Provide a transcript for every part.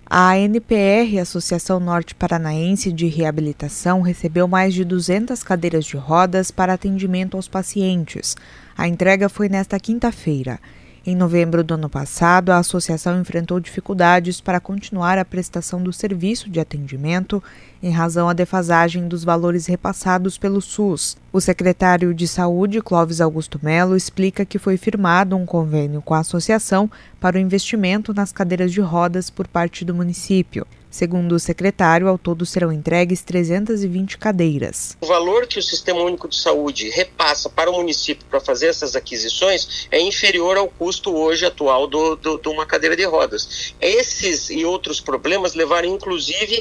A ANPR, Associação Norte Paranaense de Reabilitação, recebeu mais de 200 cadeiras de rodas para atendimento aos pacientes. A entrega foi nesta quinta-feira. Em novembro do ano passado, a associação enfrentou dificuldades para continuar a prestação do serviço de atendimento em razão à defasagem dos valores repassados pelo SUS. O secretário de Saúde, Clóvis Augusto Melo, explica que foi firmado um convênio com a associação para o investimento nas cadeiras de rodas por parte do município. Segundo o secretário, ao todo serão entregues 320 cadeiras. O valor que o Sistema Único de Saúde repassa para o município para fazer essas aquisições é inferior ao custo hoje atual de uma cadeira de rodas. Esses e outros problemas levaram inclusive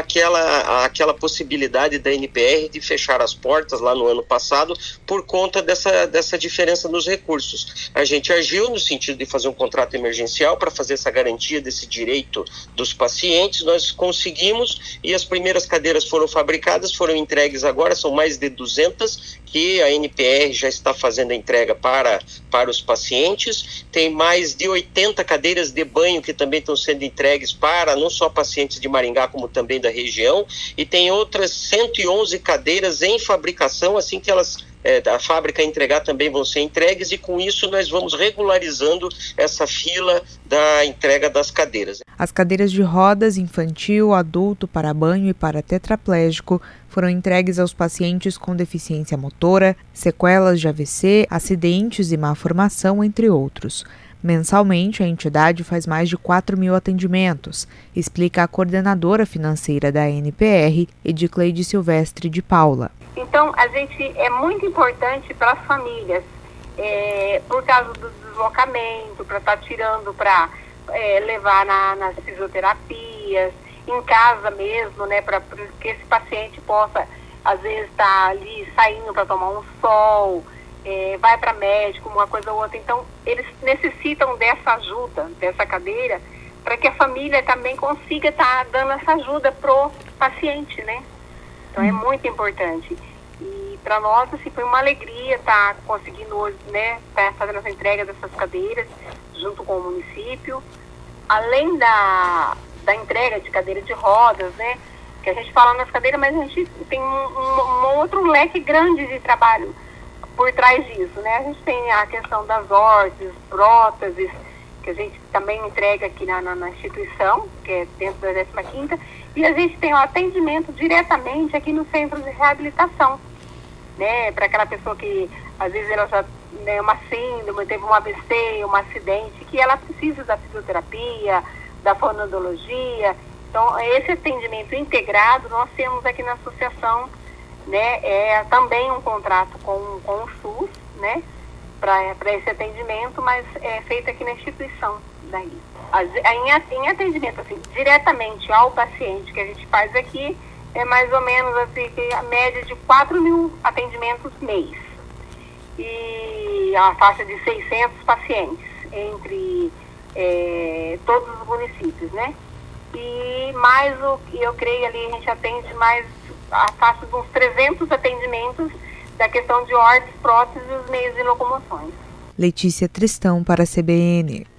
àquela possibilidade da ANPR de fechar as portas lá no ano passado por conta dessa diferença nos recursos. A gente agiu no sentido de fazer um contrato emergencial para fazer essa garantia desse direito dos pacientes. Nós conseguimos e as primeiras cadeiras foram fabricadas, foram entregues agora, são mais de 200 que a ANPR já está fazendo a entrega para os pacientes. Tem mais de 80 cadeiras de banho que também estão sendo entregues para não só pacientes de Maringá, como também da região. E tem outras 111 cadeiras em fabricação, assim que a fábrica entregar também vão ser entregues, e com isso nós vamos regularizando essa fila da entrega das cadeiras. As cadeiras de rodas infantil, adulto, para banho e para tetraplégico foram entregues aos pacientes com deficiência motora, sequelas de AVC, acidentes e má formação, entre outros. Mensalmente, a entidade faz mais de 4.000 atendimentos, explica a coordenadora financeira da ANPR, Edicleide Silvestre de Paula. Então, é muito importante para as famílias, por causa do deslocamento, para estar tirando, para levar nas fisioterapias, em casa mesmo, né, para que esse paciente possa, às vezes, estar ali saindo para tomar um sol, vai para médico, uma coisa ou outra. Então, eles necessitam dessa ajuda, dessa cadeira, para que a família também consiga estar dando essa ajuda pro paciente, né? Então, é muito importante. E para nós, assim, foi uma alegria estar conseguindo hoje, né, estar fazendo essa entrega dessas cadeiras junto com o município. Além da entrega de cadeira de rodas, né, que a gente fala nas cadeiras, mas a gente tem um outro leque grande de trabalho por trás disso, né? A gente tem a questão das órteses, próteses, que a gente também entrega aqui na instituição, que é dentro da 15ª, e a gente tem o atendimento diretamente aqui no centro de reabilitação, né, para aquela pessoa que às vezes ela já tem uma síndrome, teve um AVC, um acidente, que ela precisa da fisioterapia, da fonoaudiologia. Então, esse atendimento integrado nós temos aqui na associação, né, é também um contrato com o SUS, né, para esse atendimento, mas é feito aqui na instituição daí. Em atendimento, assim, diretamente ao paciente que a gente faz aqui, é mais ou menos assim, a média de 4.000 atendimentos mês. E a faixa de 600 pacientes entre todos os municípios, né? E mais eu creio ali, a gente atende mais a faixa de uns 300 atendimentos da questão de órteses, próteses e os meios de locomoções. Letícia Tristão para a CBN.